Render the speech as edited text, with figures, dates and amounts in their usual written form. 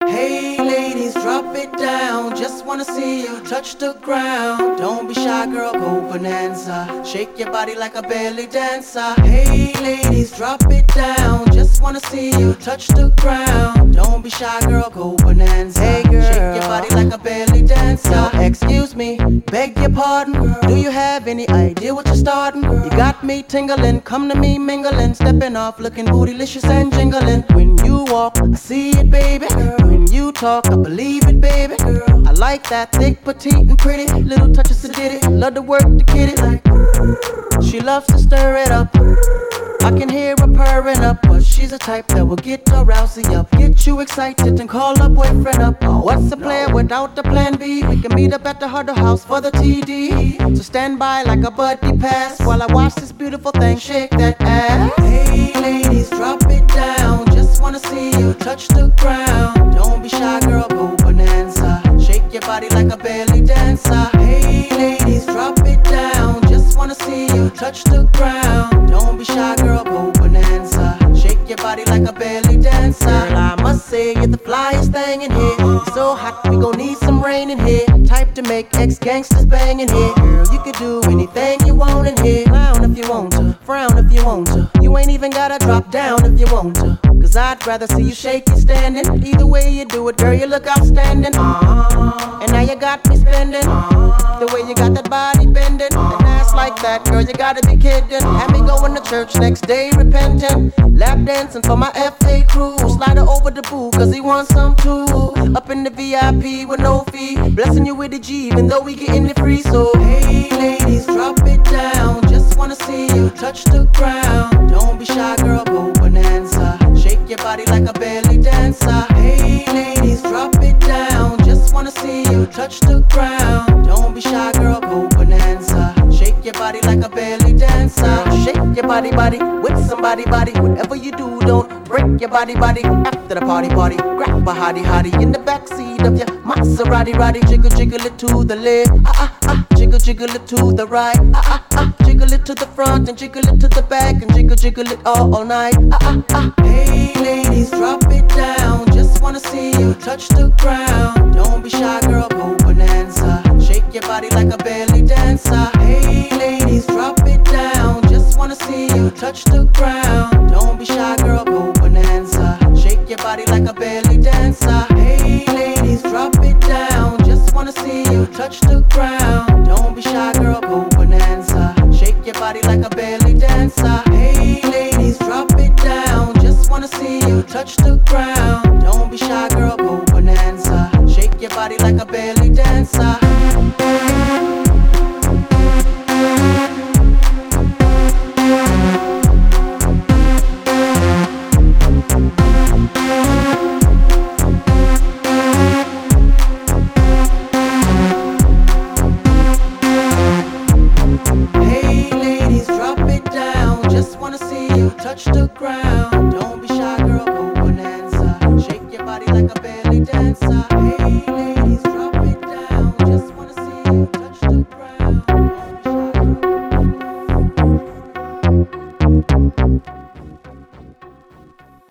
Hey ladies, drop it down. Just wanna see you touch the ground. Don't be shy, girl, go bonanza. Shake your body like a belly dancer. Hey ladies, drop it down. Just wanna see you touch the ground. Don't be shy, girl, go bonanza. Hey girl, shake your body like a belly dancer. Excuse me, beg your pardon, girl. Do you have any idea what you're starting? Girl? You got me tingling, come to me mingling, stepping off, looking bootylicious and jingling. When you walk, I see it, baby. Girl. When you talk, I believe it, baby. Girl. I like that thick, petite, and pretty. Little touches of ditty, love to work the kitty like. She loves to stir it up. I can hear her purring up, but she's a type that will get her rousey up, get you excited and call her boyfriend up. What's the plan without the plan B? We can meet up at the Huddle House for the TD. So stand by like a buddy pass while I watch this beautiful thing shake that ass. Hey ladies, drop it down. Just wanna see you touch the ground. Don't be shy, girl, go bonanza. Shake your body like a belly dancer. Hey ladies, drop it down. Just wanna see you touch the ground. Don't be shy, girl, go bonanza. Shake your body like a belly dancer. Girl, I must say you're the flyest thing in here. It's so hot, we gon' need some rain in here. Type to make ex-gangsters bang in here. Girl, you can do anything you want in here. Clown if you want to, frown if you want to. You ain't even gotta drop down if you want to. Cause I'd rather see you shaking standing. Either way you do it, girl, you look outstanding. And now you got me spending. The way you got that body bending. And ass like that, girl, you gotta be kidding. Had me going to church next day repenting. Lap dancing for my FA crew. Slide her over the boo, cause he wants some too. Up in the VIP with no fee. Blessing you with the G, even though we getting it free. So, hey ladies, drop it down. Just wanna see you touch the ground. Don't be shy, girl, go bonanza. Shake your body like a belly dancer. Hey ladies, drop it down. Just wanna see you touch the ground. Don't be shy, girl, go bonanza. Shake your body like a belly dancer. Shake your body, body with somebody, body. Whatever you do, don't break your body, body. After the party, party, grab a hottie, hottie in the backseat of your Maserati, roddy. Jiggle, jiggle it to the left, jiggle, jiggle it to the right, jiggle it to the front and jiggle it to the back and jiggle, jiggle it all night. Hey ladies, drop it down. Just wanna see you touch the ground. Don't be shy, girl, go bonanza. Shake your body like a belly dancer. Hey ladies, drop it down. Just wanna see you touch the ground. Don't be shy, girl, go bonanza. Shake your body like a belly dancer. Hey ladies, drop it down. Just wanna see you touch the ground. Don't be shy, girl, go bonanza. Shake your body like a belly dancer. Hey ladies, drop it down. Just wanna see you touch the ground. Don't be shy, girl, go bonanza. Shake your body like a belly